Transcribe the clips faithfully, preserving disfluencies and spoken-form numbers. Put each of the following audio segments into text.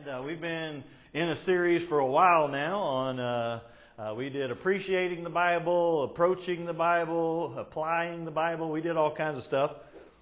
Uh, we've been in a series for a while now on, uh, uh, we did appreciating the Bible, approaching the Bible, applying the Bible. We did all kinds of stuff.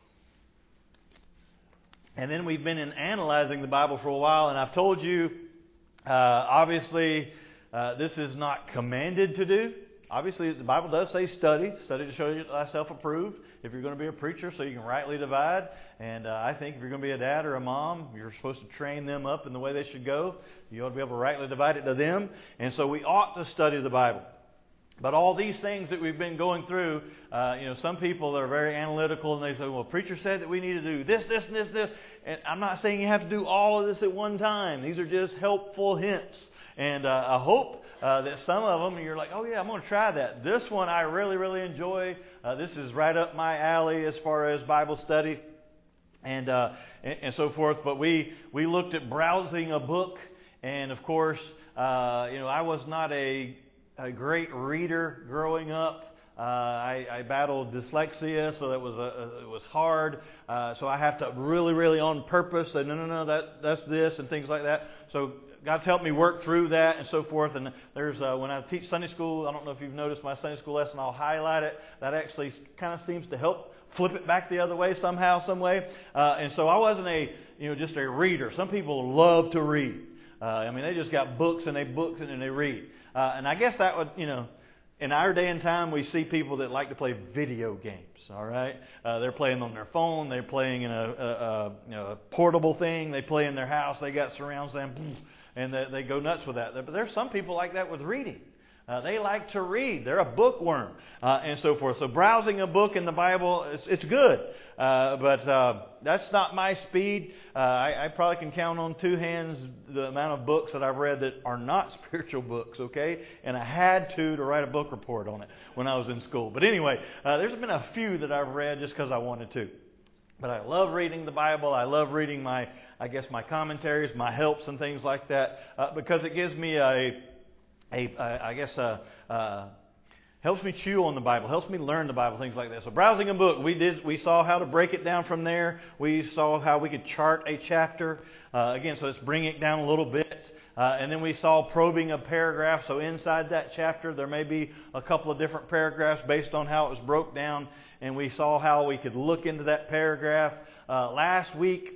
And then we've been in analyzing the Bible for a while, and I've told you, uh, obviously, uh, this is not commanded to do. Obviously, the Bible does say study, study to show thyself approved. If you're going to be a preacher, so you can rightly divide. And uh, I think if you're going to be a dad or a mom, you're supposed to train them up in the way they should go. You ought to be able to rightly divide it to them. And so we ought to study the Bible. But all these things that we've been going through, uh, you know, some people are very analytical and they say, well, preacher said that we need to do this, this, and this, this. And I'm not saying you have to do all of this at one time. These are just helpful hints. And uh, I hope uh, that some of them, you're like, oh yeah, I'm going to try that. This one I really, really enjoy. Uh, this is right up my alley as far as Bible study and, uh, and and so forth. But we, we looked at browsing a book. And of course, uh, you know, I was not a, a great reader growing up. Uh, I, I battled dyslexia, so that was a, a, it was hard. Uh, so I have to really, really on purpose say, no, no, no, that that's this and things like that. So God's helped me work through that and so forth. And there's uh, when I teach Sunday school, I don't know if you've noticed my Sunday school lesson, I'll highlight it. That actually kind of seems to help flip it back the other way somehow, some way. Uh, and so I wasn't a you know just a reader. Some people love to read. Uh, I mean, they just got books and they books and they read. Uh, and I guess that would you know. In our day and time, we see people that like to play video games. All right, uh, they're playing on their phone. They're playing in a, a, a, you know, a portable thing. They play in their house. They got surround sound, and they, they go nuts with that. But there's some people like that with reading. Uh, they like to read. They're a bookworm, uh, and so forth. So browsing a book in the Bible, it's, it's good. Uh, but uh, that's not my speed. Uh, I, I probably can count on two hands the amount of books that I've read that are not spiritual books, okay? And I had to to write a book report on it when I was in school. But anyway, uh, there's been a few that I've read just because I wanted to. But I love reading the Bible. I love reading my, I guess, my commentaries, my helps and things like that, uh, because it gives me a... A, I guess, uh, uh, helps me chew on the Bible, helps me learn the Bible, things like that. So browsing a book, we did, we saw how to break it down from there. We saw how we could chart a chapter. Uh, again, so let's bring it down a little bit. Uh, and then we saw probing a paragraph. So inside that chapter, there may be a couple of different paragraphs based on how it was broke down. And we saw how we could look into that paragraph. Uh, last week,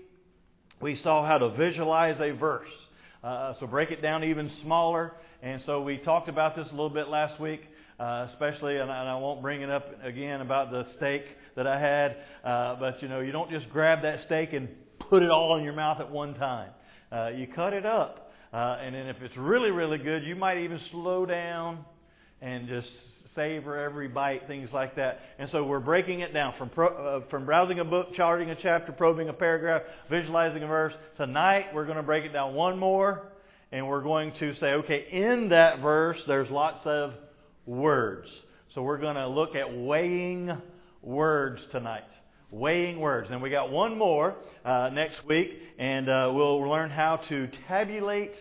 we saw how to visualize a verse. Uh, so break it down even smaller. And so we talked about this a little bit last week, uh, especially, and I, and I won't bring it up again about the steak that I had, uh, but you know, you don't just grab that steak and put it all in your mouth at one time. Uh, you cut it up, uh, and then if it's really, really good, you might even slow down and just savor every bite, things like that. And so we're breaking it down from pro, uh, from browsing a book, charting a chapter, probing a paragraph, visualizing a verse. Tonight we're going to break it down one more. And we're going to say, okay, in that verse, there's lots of words. So we're going to look at weighing words tonight. Weighing words. And we got one more uh, next week, and uh, we'll learn how to tabulate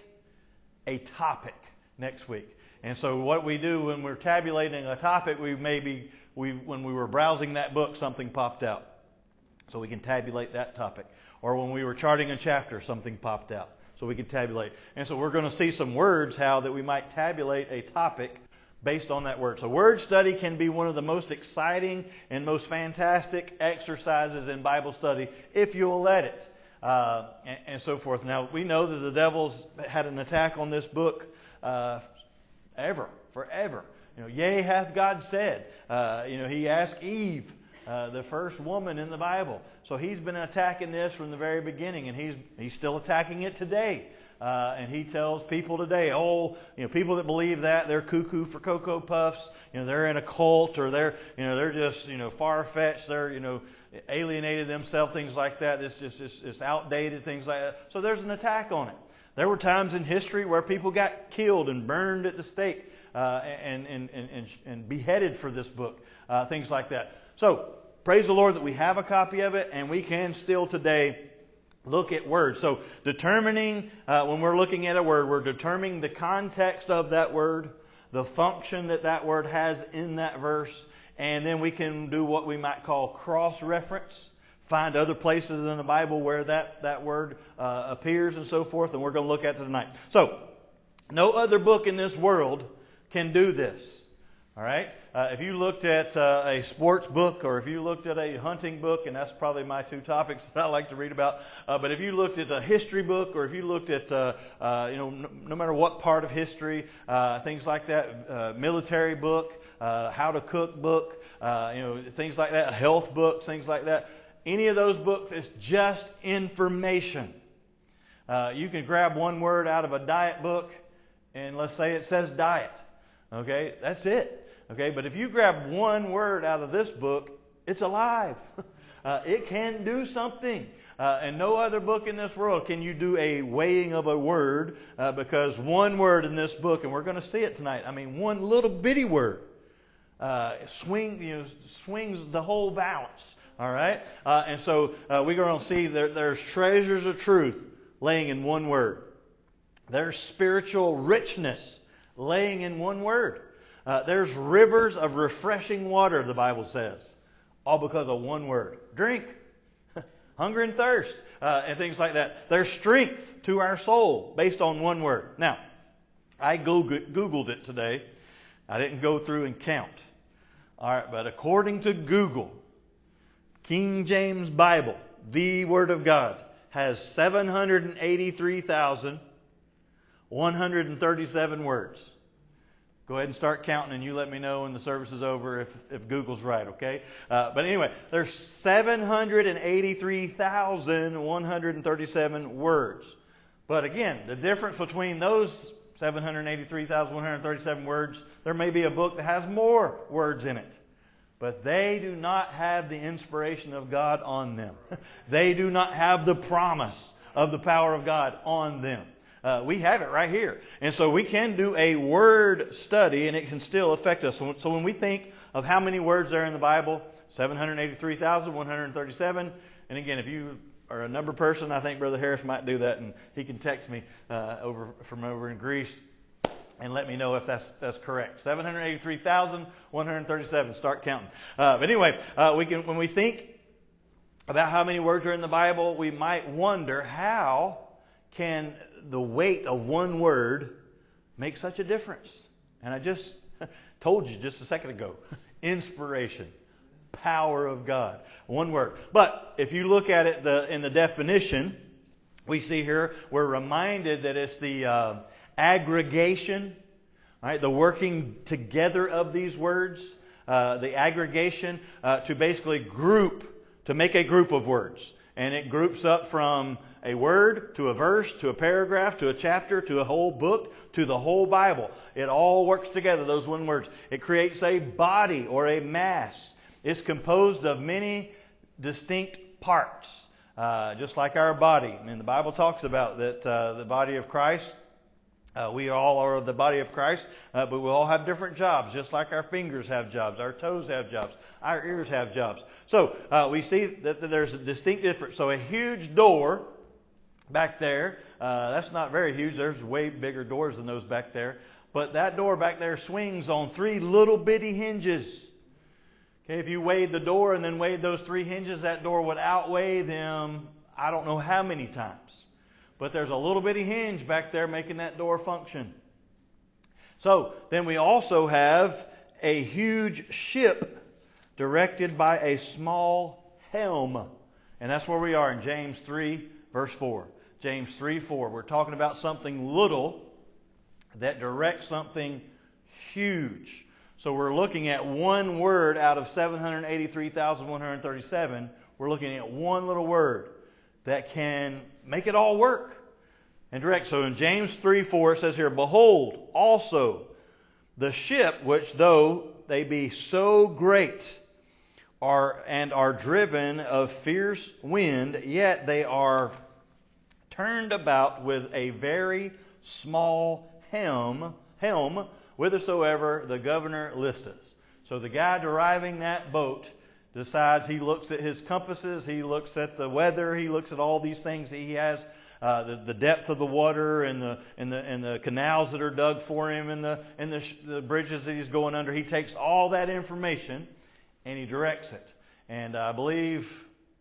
a topic next week. And so what we do when we're tabulating a topic, we maybe, we when we were browsing that book, something popped out. So we can tabulate that topic. Or when we were charting a chapter, something popped out. So we can tabulate. And so we're going to see some words how that we might tabulate a topic based on that word. So word study can be one of the most exciting and most fantastic exercises in Bible study if you'll let it. Uh, and, and so forth. Now, we know that the devil's had an attack on this book uh, ever, forever. You know, yea, hath God said. Uh, you know, he asked Eve, uh, the first woman in the Bible. So he's been attacking this from the very beginning, and he's he's still attacking it today. Uh, and he tells people today, oh, you know, people that believe that, they're cuckoo for Cocoa Puffs. You know, they're in a cult, or they're you know they're just you know far fetched. They're you know alienated themselves, things like that. It's just it's, it's outdated, things like that. So there's an attack on it. There were times in history where people got killed and burned at the stake uh, and, and and and and beheaded for this book, uh, things like that. So praise the Lord that we have a copy of it, and we can still today look at words. So determining, uh, when we're looking at a word, we're determining the context of that word, the function that that word has in that verse, and then we can do what we might call cross-reference find other places in the Bible where that, that word uh, appears and so forth, and we're going to look at it tonight. So, no other book in this world can do this. All right? Uh, if you looked at uh, a sports book, or if you looked at a hunting book, and that's probably my two topics that I like to read about, uh, but if you looked at a history book, or if you looked at, uh, uh, you know, no, no matter what part of history, uh, things like that, uh, military book, uh, how to cook book, uh, you know, things like that, health books, things like that, any of those books, it's just information. Uh, you can grab one word out of a diet book, and let's say it says diet. Okay, that's it. Okay, but if you grab one word out of this book, it's alive. Uh, it can do something. Uh, and no other book in this world can you do a weighing of a word, uh, because one word in this book, and we're going to see it tonight, I mean, one little bitty word uh, swing, you know, swings the whole balance. All right? Uh, and so uh, we're going to see there, there's treasures of truth laying in one word. There's spiritual richness laying in one word. Uh, there's rivers of refreshing water, the Bible says, all because of one word. Drink. Hunger and thirst, uh, and things like that. There's strength to our soul based on one word. Now, I Googled it today. I didn't go through and count. All right, but according to Google, King James Bible, the Word of God, has seven hundred eighty-three thousand one hundred thirty-seven words. Go ahead and start counting, and you let me know when the service is over if, if Google's right, okay? Uh, but anyway, there's seven hundred eighty-three thousand one hundred thirty-seven words. But again, the difference between those seven hundred eighty-three thousand one hundred thirty-seven words, there may be a book that has more words in it. But they do not have the inspiration of God on them. They do not have the promise of the power of God on them. Uh, we have it right here. And so we can do a word study and it can still affect us. So when we think of how many words there are in the Bible, seven hundred eighty-three thousand one hundred thirty-seven. And again, if you are a number person, I think Brother Harris might do that, and he can text me uh, over from over in Greece and let me know if that's that's correct. seven hundred eighty-three thousand one hundred thirty-seven. Start counting. Uh, but anyway, uh, we can when we think about how many words are in the Bible, we might wonder, how can the weight of one word make such a difference? And I just told you just a second ago. Inspiration. Power of God. One word. But if you look at it the, in the definition, we see here, we're reminded that it's the uh, aggregation, right, the working together of these words, uh, the aggregation uh, to basically group, to make a group of words. And it groups up from a word to a verse to a paragraph to a chapter to a whole book to the whole Bible. It all works together, those one words. It creates a body or a mass. It's composed of many distinct parts, uh, just like our body. I mean, the Bible talks about that uh, the body of Christ, uh, we all are the body of Christ, uh, but we all have different jobs, just like our fingers have jobs, our toes have jobs, our ears have jobs. So uh, we see that there's a distinct difference. So a huge door back there, uh, that's not very huge. There's way bigger doors than those back there. But that door back there swings on three little bitty hinges. Okay, if you weighed the door and then weighed those three hinges, that door would outweigh them I don't know how many times. But there's a little bitty hinge back there making that door function. So then we also have a huge ship directed by a small helm. And that's where we are in James three, verse four. James three, four. We're talking about something little that directs something huge. So we're looking at one word out of seven hundred eighty-three thousand one hundred thirty-seven. We're looking at one little word that can make it all work and direct. So in James three, four it says here, "Behold, also the ship which though they be so great are and are driven of fierce wind, yet they are turned about with a very small helm, helm whithersoever the governor listeth." So the guy driving that boat decides, he looks at his compasses, he looks at the weather, he looks at all these things that he has, uh, the, the depth of the water and the and the and the canals that are dug for him and the and the, the bridges that he's going under. He takes all that information and he directs it. And I believe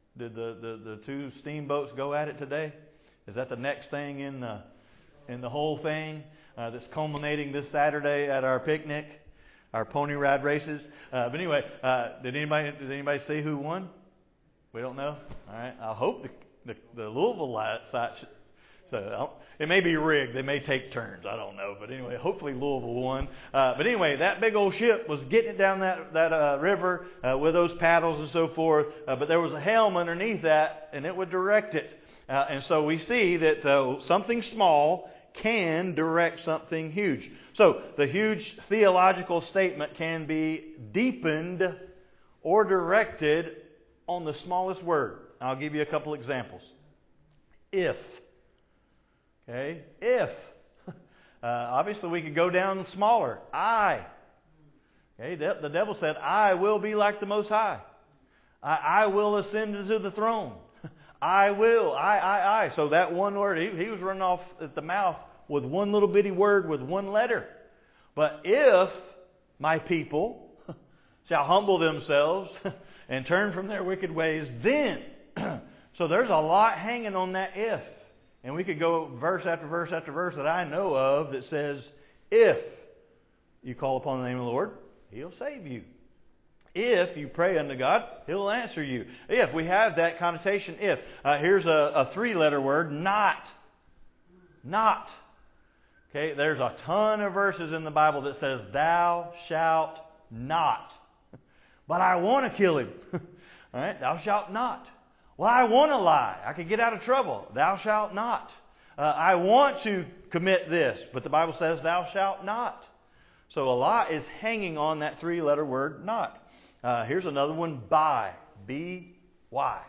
Did the, the, the two steamboats go at it today? Is that the next thing in the in the whole thing uh, that's culminating this Saturday at our picnic, our pony ride races? Uh, but anyway, uh, did anybody did anybody see who won? We don't know. All right. I hope the the, the Louisville side. So it may be rigged. They may take turns. I don't know. But anyway, hopefully Louisville won. Uh, but anyway, that big old ship was getting it down that that uh, river uh, with those paddles and so forth. Uh, but there was a helm underneath that, and it would direct it. Uh, and so we see that uh, something small can direct something huge. So the huge theological statement can be deepened or directed on the smallest word. I'll give you a couple examples. If. Okay, if. Uh, obviously, we could go down smaller. I. Okay, the devil said, I will be like the Most High. I, I will ascend into the throne. I will. I, I, I. So that one word, he, he was running off at the mouth with one little bitty word with one letter. But if my people shall humble themselves and turn from their wicked ways, then. So there's a lot hanging on that if. And we could go verse after verse after verse that I know of that says, if you call upon the name of the Lord, He'll save you. If you pray unto God, He'll answer you. If we have that connotation, if. Uh, here's a, a three-letter word, not. Not. Okay, there's a ton of verses in the Bible that says, thou shalt not. But I want to kill him. All right, thou shalt not. Well, I want to lie. I could get out of trouble. Thou shalt not. Uh, I want to commit this, but the Bible says thou shalt not. So a lot is hanging on that three-letter word, not. Uh, here's another one, by. B Y.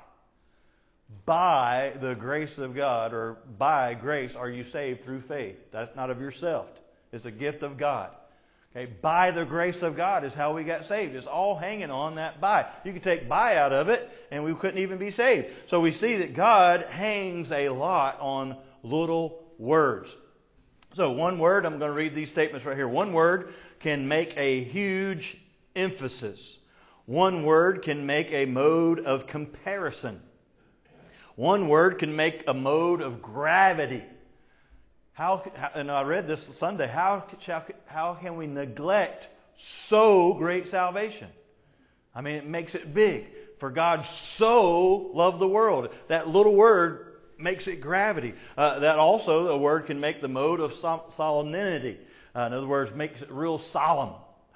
By the grace of God, or by grace are you saved through faith. That's not of yourself. It's a gift of God. Okay, by the grace of God is how we got saved. It's all hanging on that by. You could take by out of it, and we couldn't even be saved. So we see that God hangs a lot on little words. So one word, I'm going to read these statements right here. One word can make a huge emphasis. One word can make a mode of comparison. One word can make a mode of gravity. How, and I read this Sunday, how, how can we neglect so great salvation? I mean, it makes it big. For God so loved the world. That little word makes it gravity. Uh, that also, a word can make the mode of solemnity. Uh, in other words, makes it real solemn.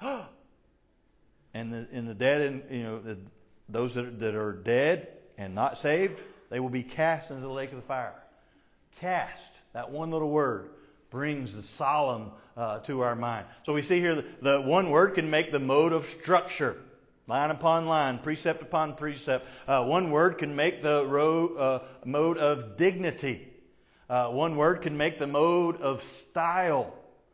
And the, and the dead, and you know, the, those that, that are dead and not saved, they will be cast into the lake of the fire. Cast. That one little word brings the solemn uh, to our mind. So we see here the, the one word can make the mode of structure. Line upon line, precept upon precept. Uh, one word can make the ro- uh, mode of dignity. Uh, one word can make the mode of style.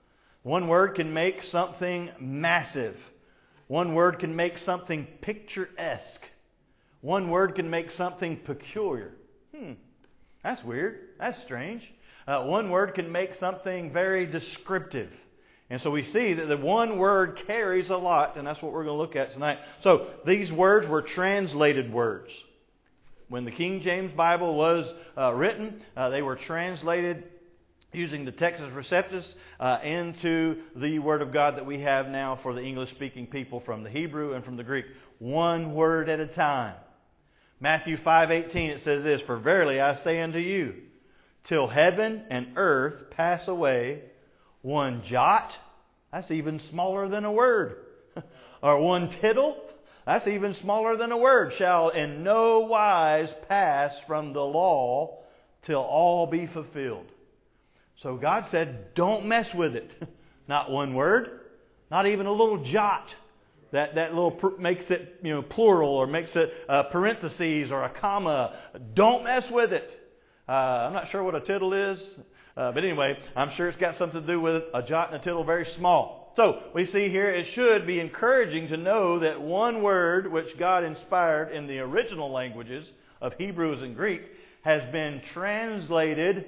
One word can make something massive. One word can make something picturesque. One word can make something peculiar. Hmm, that's weird. That's strange. Uh, one word can make something very descriptive. And so we see that the one word carries a lot, and that's what we're going to look at tonight. So these words were translated words. When the King James Bible was uh, written, uh, they were translated using the Textus Receptus uh, into the Word of God that we have now for the English-speaking people from the Hebrew and from the Greek. One word at a time. Matthew five eighteen, it says this, for verily I say unto you, till heaven and earth pass away, one jot, that's even smaller than a word, or one tittle, that's even smaller than a word, shall in no wise pass from the law till all be fulfilled. So God said, don't mess with it. Not one word, not even a little jot. That that little pr- makes it, you know, plural, or makes it uh, parentheses or a comma. Don't mess with it. Uh, I'm not sure what a tittle is, uh, but anyway, I'm sure it's got something to do with a jot and a tittle, very small. So we see here it should be encouraging to know that one word which God inspired in the original languages of Hebrews and Greek has been translated,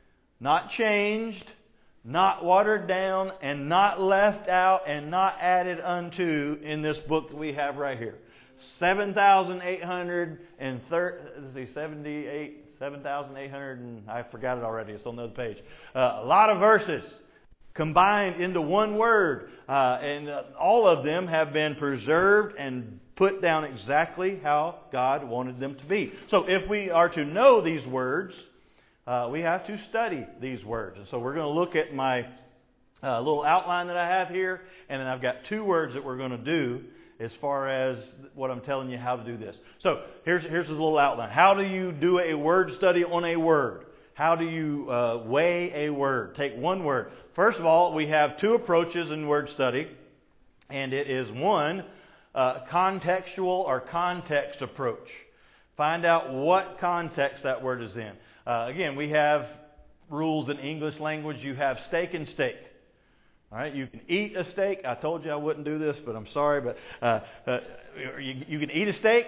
not changed, not watered down, and not left out, and not added unto in this book that we have right here. seven thousand eight hundred thirty, seventy-eight, seven thousand eight hundred, and I forgot it already. It's on the other page. Uh, a lot of verses combined into one word. Uh, and uh, all of them have been preserved and put down exactly how God wanted them to be. So if we are to know these words, uh, we have to study these words. And so we're going to look at my uh, little outline that I have here. And then I've got two words that we're going to do as far as what I'm telling you how to do this. So here's, here's a little outline. How do you do a word study on a word? How do you uh, weigh a word? Take one word. First of all, we have two approaches in word study. And it is one, uh, contextual or context approach. Find out what context that word is in. Uh, again, we have rules in English language. You have steak and steak. All right, you can eat a steak. I told you I wouldn't do this, but I'm sorry. But uh, uh, you, you can eat a steak,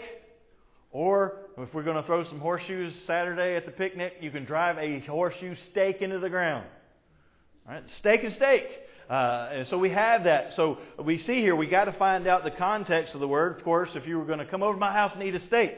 or if we're going to throw some horseshoes Saturday at the picnic, you can drive a horseshoe stake into the ground. All right, steak and steak. Uh, and so we have that. So we see here, we got to find out the context of the word. Of course, if you were going to come over to my house and eat a steak,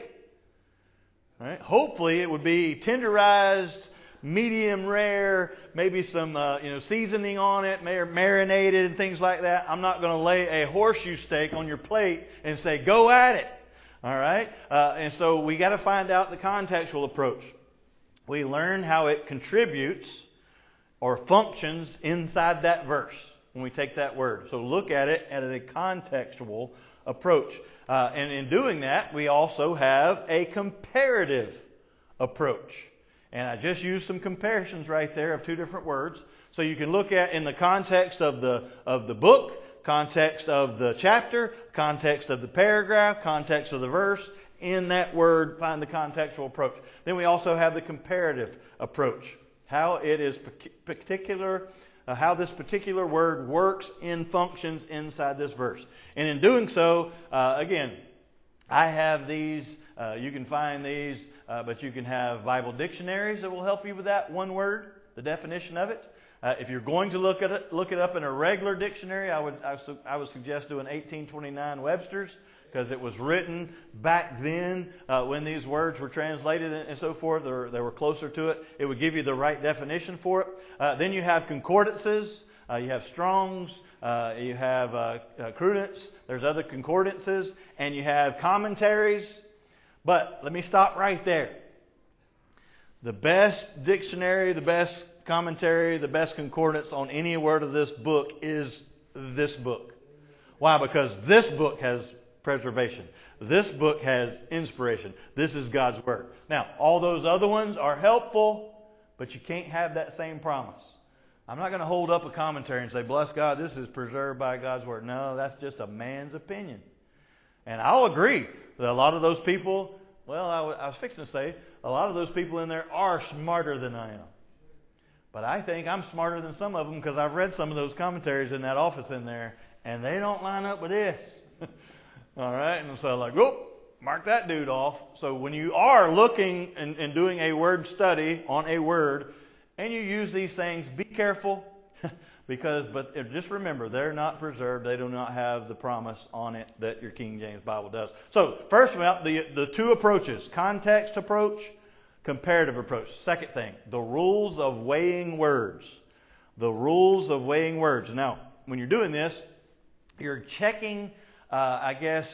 all right, hopefully it would be tenderized, medium rare, maybe some uh, you know seasoning on it, marinated and things like that. I'm not going to lay a horseshoe steak on your plate and say, go at it. All right? Uh, and so we got to find out the contextual approach. We learn how it contributes or functions inside that verse when we take that word. So look at it at a contextual approach. Uh, and in doing that, we also have a comparative approach. And I just used some comparisons right there of two different words. So you can look at in the context of the of the book, context of the chapter, context of the paragraph, context of the verse. In that word, find the contextual approach. Then we also have the comparative approach. How it is particular, uh, how this particular word works and functions inside this verse. And in doing so, uh, again, I have these. Uh, you can find these, uh, but you can have Bible dictionaries that will help you with that one word, the definition of it. Uh, if you're going to look at it, look it up in a regular dictionary, I would I, su- I would suggest doing eighteen twenty-nine Webster's, because it was written back then uh, when these words were translated and, and so forth, or they were closer to it. It would give you the right definition for it. Uh, then you have concordances. Uh, you have Strong's, uh, you have uh, uh, Crudence, there's other concordances, and you have commentaries. But let me stop right there. The best dictionary, the best commentary, the best concordance on any word of this book is this book. Why? Because this book has preservation. This book has inspiration. This is God's Word. Now, all those other ones are helpful, but you can't have that same promise. I'm not going to hold up a commentary and say, bless God, this is preserved by God's Word. No, that's just a man's opinion. And I'll agree that a lot of those people, well, I was, I was fixing to say, a lot of those people in there are smarter than I am. But I think I'm smarter than some of them because I've read some of those commentaries in that office in there, and they don't line up with this. All right? And so I'm like, whoop, mark that dude off. So when you are looking and, and doing a word study on a word, and you use these things, be careful. Because, but just remember, they're not preserved. They do not have the promise on it that your King James Bible does. So, first of all, the, the two approaches, context approach, comparative approach. Second thing, the rules of weighing words. The rules of weighing words. Now, when you're doing this, you're checking, uh, I guess,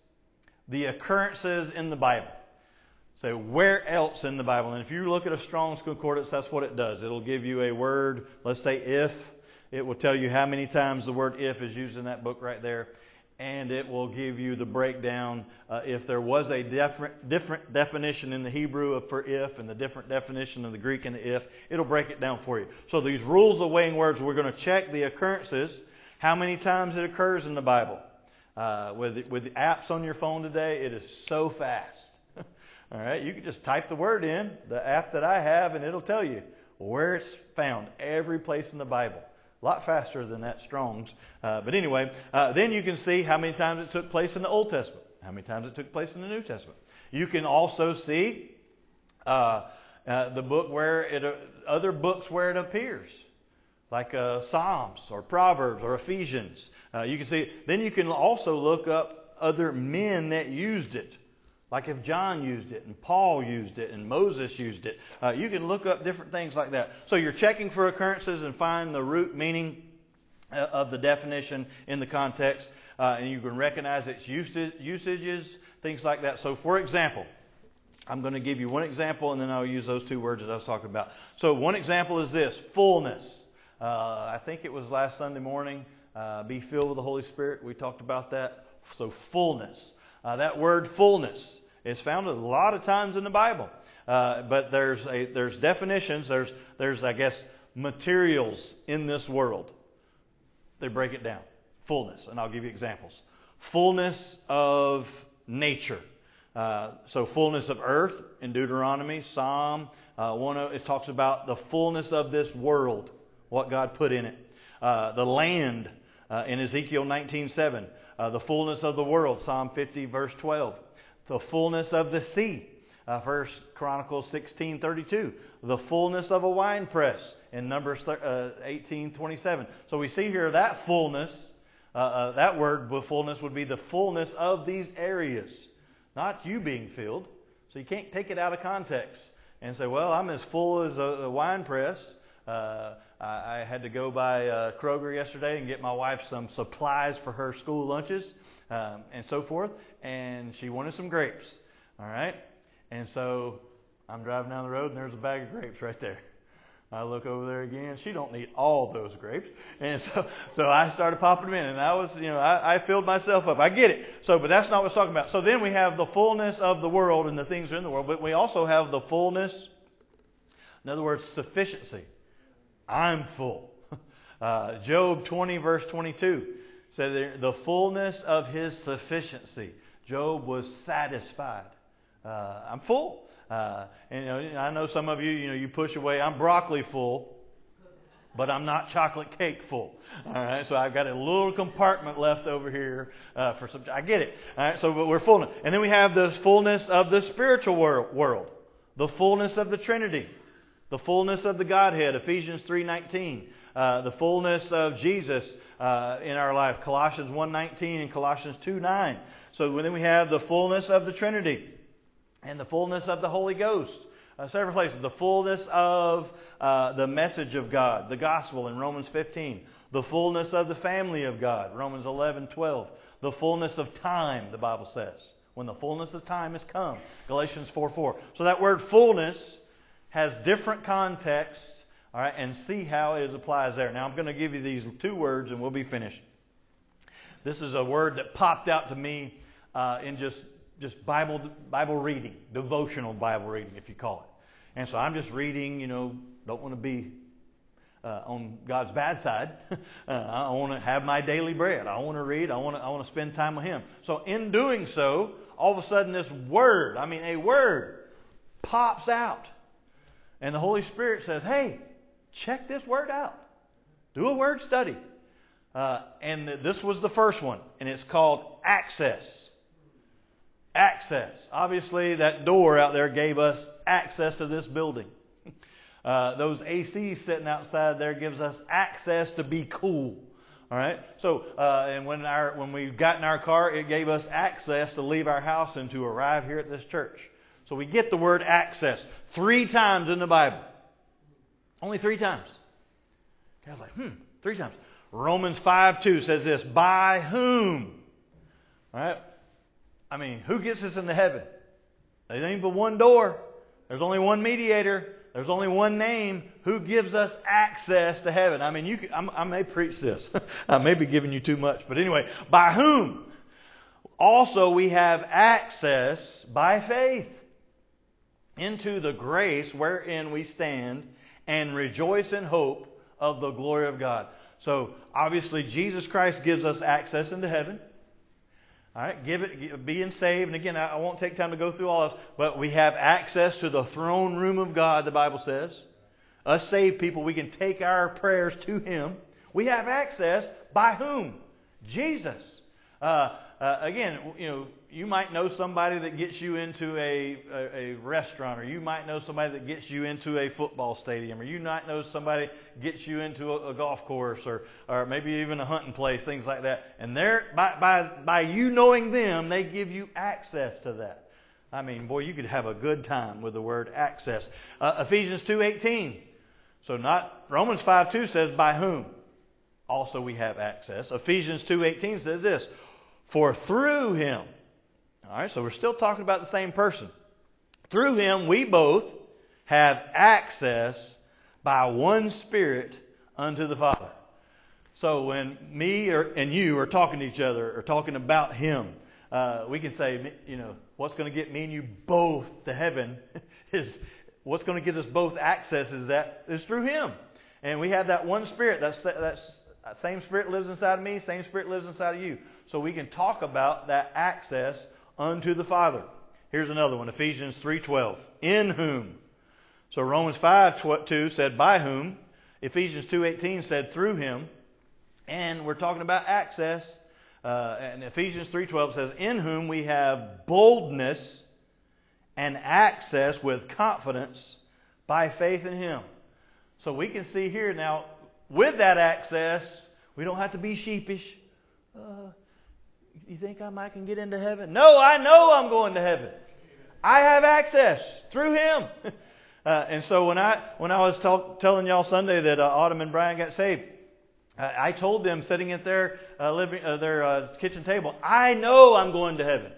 the occurrences in the Bible. So where else in the Bible? And if you look at a Strong's Concordance, that's what it does. It'll give you a word, let's say if. It will tell you how many times the word if is used in that book right there. And it will give you the breakdown. Uh, if there was a different, different definition in the Hebrew for if and the different definition in the Greek in the if, it'll break it down for you. So these rules of weighing words, we're going to check the occurrences, how many times it occurs in the Bible. Uh, with, with the apps on your phone today, it is so fast. All right, you can just type the word in, the app that I have, and it'll tell you where it's found, every place in the Bible. A lot faster than that Strong's. Uh, but anyway, uh, then you can see how many times it took place in the Old Testament, how many times it took place in the New Testament. You can also see uh, uh, the book where it, uh, other books where it appears, like uh, Psalms or Proverbs or Ephesians. Uh, you can see. Then you can also look up other men that used it. Like if John used it, and Paul used it, and Moses used it. Uh, you can look up different things like that. So you're checking for occurrences and find the root meaning of the definition in the context. Uh, and you can recognize its usage, usages, things like that. So for example, I'm going to give you one example, and then I'll use those two words that I was talking about. So one example is this, fullness. Uh, I think it was last Sunday morning, uh, be filled with the Holy Spirit. We talked about that. So fullness. Uh, that word fullness is found a lot of times in the Bible. Uh, but there's a, there's definitions, there's, there's, I guess, materials in this world. They break it down. Fullness. And I'll give you examples. Fullness of nature. Uh, so fullness of earth in Deuteronomy, Psalm uh, one, it talks about the fullness of this world, what God put in it. Uh, the land uh, in Ezekiel nineteen seven, uh, the fullness of the world, Psalm fifty verse twelve. The fullness of the sea, uh, First Chronicles sixteen thirty-two. The fullness of a winepress in Numbers eighteen twenty-seven. So we see here that fullness, uh, uh, that word fullness would be the fullness of these areas. Not you being filled. So you can't take it out of context and say, well, I'm as full as a, a wine press. Uh, I, I had to go by uh, Kroger yesterday and get my wife some supplies for her school lunches um, and so forth. And she wanted some grapes. All right? And so I'm driving down the road and there's a bag of grapes right there. I look over there again. She don't need all those grapes. And so so I started popping them in. And I was, you know, I, I filled myself up. I get it. So, but that's not what it's talking about. So then we have the fullness of the world and the things that are in the world. But we also have the fullness, in other words, sufficiency. I'm full. Uh, Job twenty verse twenty-two said the fullness of His sufficiency. Job was satisfied. Uh, I'm full. Uh, and you know, I know some of you, you know, you push away. I'm broccoli full, but I'm not chocolate cake full. All right, so I've got a little compartment left over here uh, for some. I get it. All right, so but we're full. And then we have the fullness of the spiritual world, the fullness of the Trinity, the fullness of the Godhead. Ephesians three nineteen, uh, the fullness of Jesus uh, in our life. Colossians one nineteen and Colossians two nine. So then we have the fullness of the Trinity. And the fullness of the Holy Ghost. Uh, several places. The fullness of uh, the message of God. The gospel in Romans fifteen. The fullness of the family of God. Romans eleven twelve. The fullness of time, the Bible says. When the fullness of time has come. Galatians four four. So that word fullness has different contexts. All right, and see how it applies there. Now I'm going to give you these two words and we'll be finished. This is a word that popped out to me uh, in just... Just Bible Bible reading, devotional Bible reading, if you call it. And so I'm just reading, you know, don't want to be uh, on God's bad side. uh, I want to have my daily bread. I want to read. I want to I want to spend time with Him. So in doing so, all of a sudden this word, I mean a word, pops out. And the Holy Spirit says, hey, check this word out. Do a word study. Uh, and this was the first one. And it's called access. Access. Obviously, that door out there gave us access to this building. Uh, those A Cs sitting outside there gives us access to be cool. All right. So, uh, and when our when we got in our car, it gave us access to leave our house and to arrive here at this church. So we get the word access three times in the Bible. Only three times. I was like, hmm, three times. Romans five two says this: by whom? All right. I mean, who gets us into heaven? There ain't but one door. There's only one mediator. There's only one name. Who gives us access to heaven? I mean, you. Can, I'm, I may preach this. I may be giving you too much. But anyway, by whom? Also, we have access by faith into the grace wherein we stand and rejoice in hope of the glory of God. So, obviously, Jesus Christ gives us access into heaven. All right, give it, being saved. And again, I won't take time to go through all this, but we have access to the throne room of God, the Bible says. Us saved people, we can take our prayers to Him. We have access by whom? Jesus. Uh, uh, again, you know, you might know somebody that gets you into a, a, a restaurant, or you might know somebody that gets you into a football stadium, or you might know somebody gets you into a, a golf course, or, or maybe even a hunting place, things like that. And they're, by, by, by you knowing them, they give you access to that. I mean, boy, you could have a good time with the word access. Uh, Ephesians two eighteen. So not Romans five two says, by whom also we have access. Ephesians two eighteen says this, for through Him. All right, so we're still talking about the same person. Through Him we both have access by one Spirit unto the Father. So when me or, and you are talking to each other or talking about Him, uh, we can say, you know, what's going to get me and you both to heaven is, what's going to give us both access is that is through Him. And we have that one Spirit. That's, that's, that same Spirit lives inside of me, same Spirit lives inside of you. So we can talk about that access unto the Father. Here's another one, Ephesians three twelve. In whom. So Romans five two said by whom. Ephesians two eighteen said through Him. And we're talking about access. Uh, and Ephesians three twelve says, in whom we have boldness and access with confidence by faith in Him. So we can see here now, with that access, we don't have to be sheepish. Uh, you think I might can get into heaven? No, I know I'm going to heaven. I have access through Him. uh, and so when I when I was talk, telling y'all Sunday that uh, Autumn and Brian got saved, uh, I told them sitting at their uh, living uh, their uh, kitchen table, I know I'm going to heaven.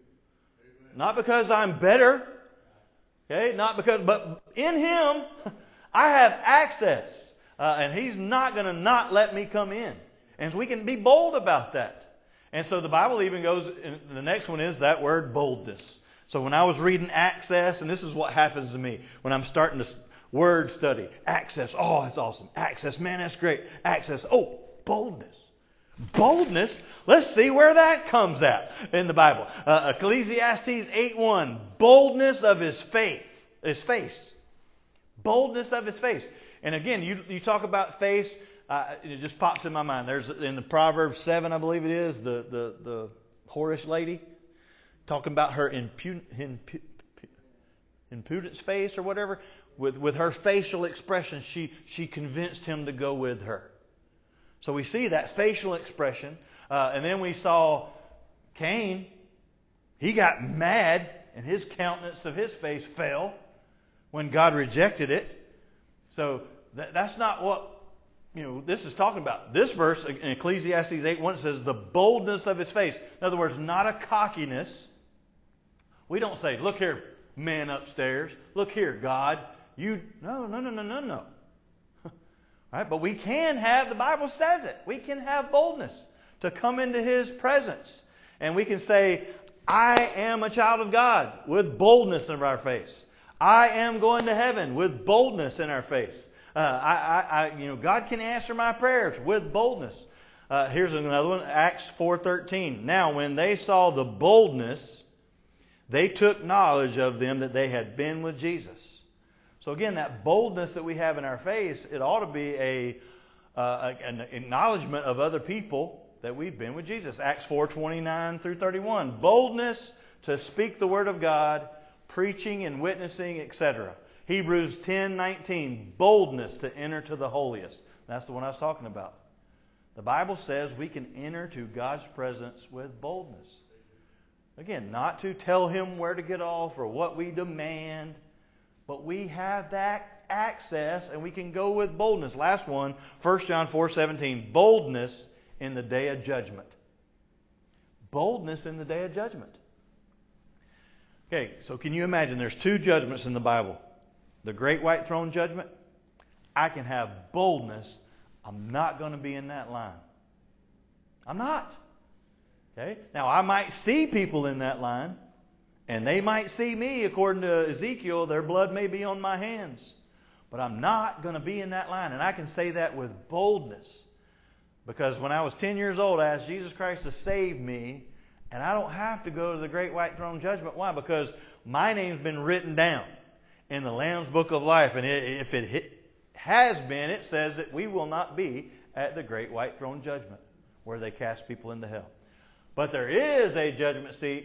Not because I'm better, okay? Not because, but in Him, I have access, uh, and He's not going to not let me come in, and so we can be bold about that. And so the Bible even goes, and the next one is that word boldness. So when I was reading access, and this is what happens to me when I'm starting this word study. Access, oh, that's awesome. Access, man, that's great. Access, oh, boldness. Boldness, let's see where that comes at in the Bible. Uh, Ecclesiastes eight one, boldness of his faith, his face. Boldness of his face. And again, you, you talk about face, Uh, it just pops in my mind. There's in the Proverbs seven, I believe it is, the the, the whorish lady talking about her impu- impu- impudence face or whatever. With with her facial expression, she she convinced him to go with her. So we see that facial expression, uh, and then we saw Cain. He got mad, and his countenance of his face fell when God rejected it. So that, that's not what. You know, this is talking about. This verse in Ecclesiastes eight one says the boldness of his face. In other words, not a cockiness. We don't say, look here, man upstairs. Look here, God. You no, no, no, no, no, no. Right? But we can have, the Bible says it, we can have boldness to come into His presence. And we can say, I am a child of God with boldness in our face. I am going to heaven with boldness in our face. Uh, I, I, I, you know, God can answer my prayers with boldness. Uh, here's another one, Acts four thirteen. Now, when they saw the boldness, they took knowledge of them that they had been with Jesus. So again, that boldness that we have in our face, it ought to be a uh, an acknowledgement of other people that we've been with Jesus. Acts four twenty-nine through thirty-one. Boldness to speak the Word of God, preaching and witnessing, et cetera. Hebrews ten nineteen, boldness to enter to the holiest. That's the one I was talking about. The Bible says we can enter to God's presence with boldness. Again, not to tell Him where to get off or what we demand, but we have that access and we can go with boldness. Last one, First John four seventeen, boldness in the day of judgment. Boldness in the day of judgment. Okay, so can you imagine there's two judgments in the Bible? The great white throne judgment, I can have boldness. I'm not going to be in that line. I'm not. Okay? Now, I might see people in that line, and they might see me. According to Ezekiel, their blood may be on my hands. But I'm not going to be in that line. And I can say that with boldness. Because when I was ten years old, I asked Jesus Christ to save me, and I don't have to go to the great white throne judgment. Why? Because my name's been written down in the Lamb's Book of Life. And if it has been, it says that we will not be at the great white throne judgment where they cast people into hell. But there is a judgment seat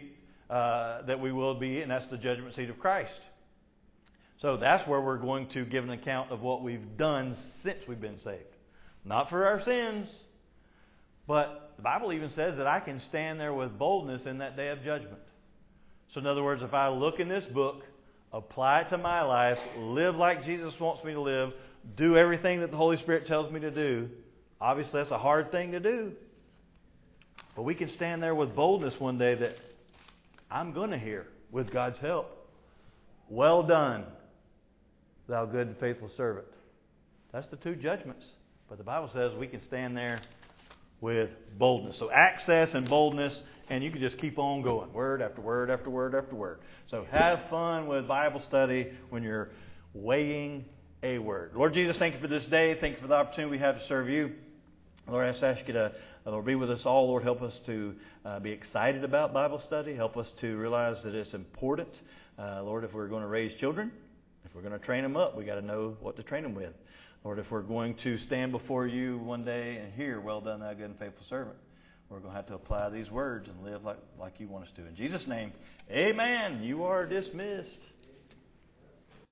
uh, that we will be, and that's the judgment seat of Christ. So that's where we're going to give an account of what we've done since we've been saved. Not for our sins, but the Bible even says that I can stand there with boldness in that day of judgment. So in other words, if I look in this book, apply it to my life, live like Jesus wants me to live, do everything that the Holy Spirit tells me to do, obviously that's a hard thing to do. But we can stand there with boldness one day that I'm going to hear, with God's help, well done, thou good and faithful servant. That's the two judgments. But the Bible says we can stand there with boldness. So access and boldness, and you can just keep on going. Word after word after word after word. So have fun with Bible study when you're weighing a word. Lord Jesus, thank you for this day. Thank you for the opportunity we have to serve you. Lord, I just ask you to, Lord, be with us all. Lord, help us to uh, be excited about Bible study. Help us to realize that it's important. Uh, Lord, if we're going to raise children, if we're going to train them up, we got to know what to train them with. Lord, if we're going to stand before you one day and hear, well done, thou good and faithful servant, we're going to have to apply these words and live like, like you want us to. In Jesus' name, amen. You are dismissed.